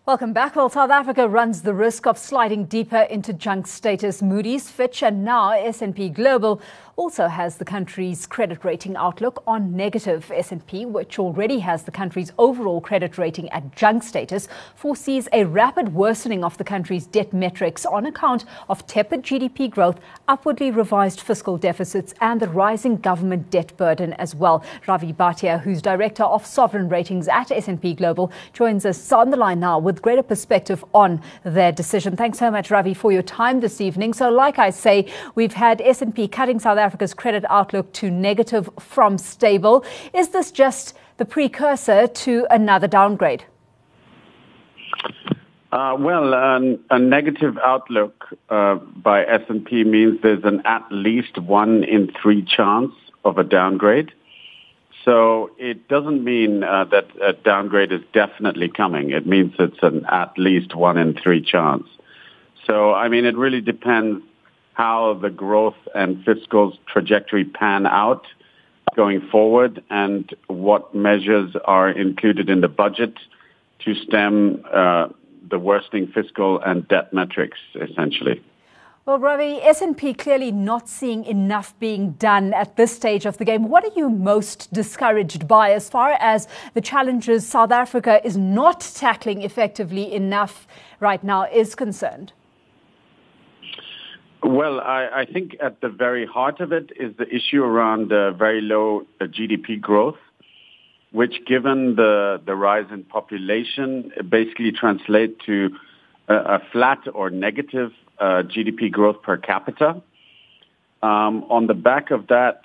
Welcome back. Well, South Africa runs the risk of sliding deeper into junk status. Moody's, Fitch and now S&P Global also has the country's credit rating outlook on negative. S&P, which already has the country's overall credit rating at junk status, foresees a rapid worsening of the country's debt metrics on account of tepid GDP growth, upwardly revised fiscal deficits and the rising government debt burden as well. Ravi Bhatia, who's Director of Sovereign Ratings at S&P Global, joins us on the line now with greater perspective on their decision. Thanks so much, Ravi, for your time this evening. So like I say, we've had S&P cutting South Africa's credit outlook to negative from stable. Is this just the precursor to another downgrade? A negative outlook by S&P means there's an at least 1 in 3 chance of a downgrade. So it doesn't mean that a downgrade is definitely coming. It means it's an at least 1 in 3 chance. So, I mean, it really depends how the growth and fiscal trajectory pan out going forward and what measures are included in the budget to stem the worsening fiscal and debt metrics, essentially. Well, Ravi, S&P clearly not seeing enough being done at this stage of the game. What are you most discouraged by as far as the challenges South Africa is not tackling effectively enough right now is concerned? Well, I think at the very heart of it is the issue around very low GDP growth, which given the rise in population basically translate to a flat or negative GDP growth per capita. On the back of that,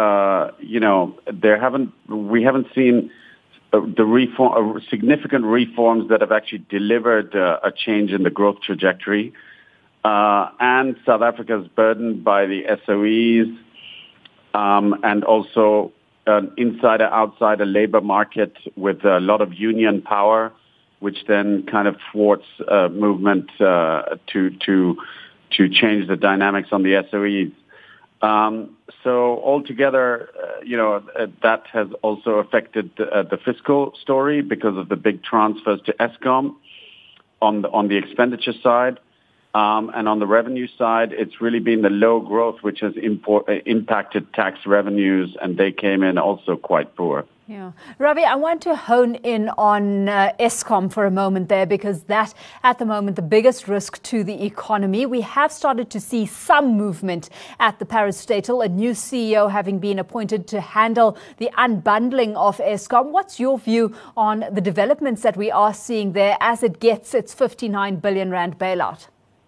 we haven't seen significant reforms that have actually delivered a change in the growth trajectory. And South Africa is burdened by the SOEs and also an insider-outsider labor market with a lot of union power, which then kind of thwarts movement to change the dynamics on the SOEs. So altogether, that has also affected the fiscal story because of the big transfers to Eskom on the expenditure side. And on the revenue side, it's really been the low growth which has impacted tax revenues, and they came in also quite poor. Yeah. Ravi, I want to hone in on Eskom for a moment there, because that, at the moment, the biggest risk to the economy. We have started to see some movement at the parastatal, a new CEO having been appointed to handle the unbundling of Eskom. What's your view on the developments that we are seeing there as it gets its 59 billion rand bailout?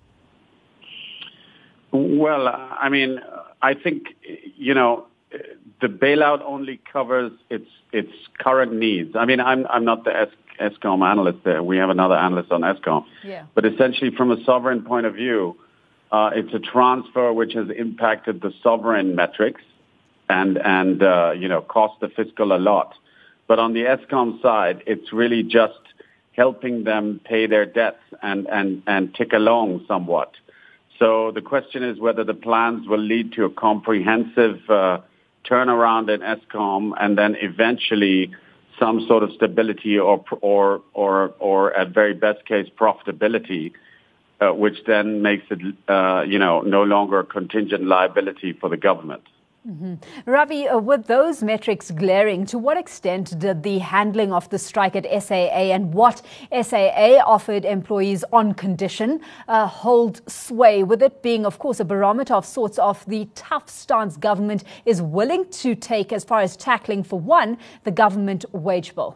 Well, I mean, I think, the bailout only covers its current needs. I mean, I'm not the Eskom analyst there. We have another analyst on Eskom. Yeah. But essentially, from a sovereign point of view, it's a transfer which has impacted the sovereign metrics and cost the fiscal a lot. But on the Eskom side, it's really just helping them pay their debts and tick along somewhat. So the question is whether the plans will lead to a comprehensive turnaround in Eskom and then eventually some sort of stability or at very best case profitability, which then makes it no longer a contingent liability for the government. Mm-hmm. Ravi, with those metrics glaring, to what extent did the handling of the strike at SAA and what SAA offered employees on condition hold sway, with it being, of course, a barometer of sorts of the tough stance government is willing to take as far as tackling, for one, the government wage bill?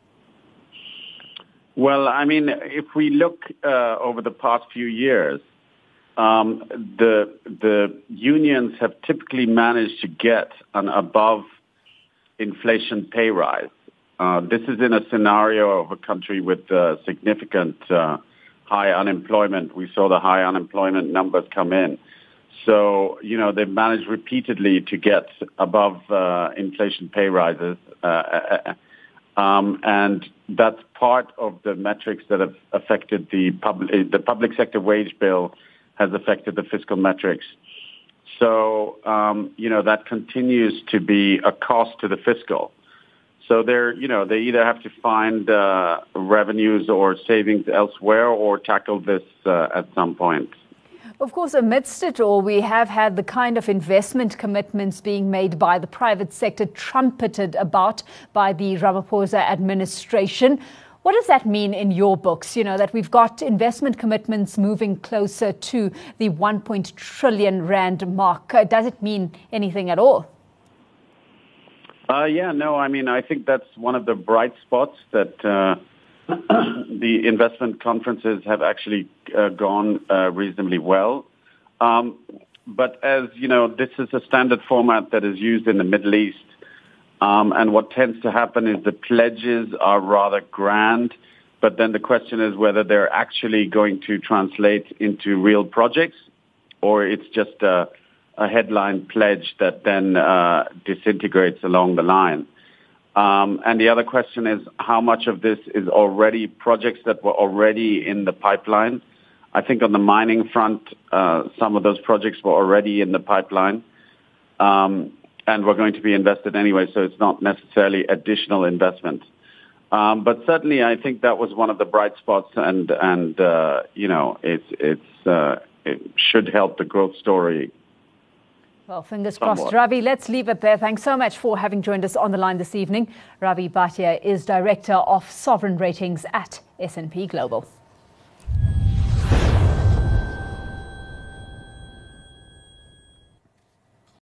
Well, I mean, if we look over the past few years, the unions have typically managed to get an above inflation pay rise. This is in a scenario of a country with significant high unemployment. We saw the high unemployment numbers come in. So, they've managed repeatedly to get above inflation pay rises. And that's part of the metrics that have affected the public sector wage bill has affected the fiscal metrics. So, that continues to be a cost to the fiscal. So they either have to find revenues or savings elsewhere or tackle this at some point. Of course, amidst it all, we have had the kind of investment commitments being made by the private sector trumpeted about by the Ramaphosa administration. What does that mean in your books, that we've got investment commitments moving closer to the 1 trillion rand mark? Does it mean anything at all? I think that's one of the bright spots that the investment conferences have actually gone reasonably well. But as you know, this is a standard format that is used in the Middle East. And what tends to happen is the pledges are rather grand, but then the question is whether they're actually going to translate into real projects or it's just a headline pledge that then disintegrates along the line. And the other question is how much of this is already projects that were already in the pipeline. I think on the mining front, some of those projects were already in the pipeline. And were going to be invested anyway, so it's not necessarily additional investment. But certainly, I think that was one of the bright spots, and it should help the growth story. Well, fingers crossed. Ravi, let's leave it there. Thanks so much for having joined us on the line this evening. Ravi Bhatia is Director of Sovereign Ratings at S&P Global.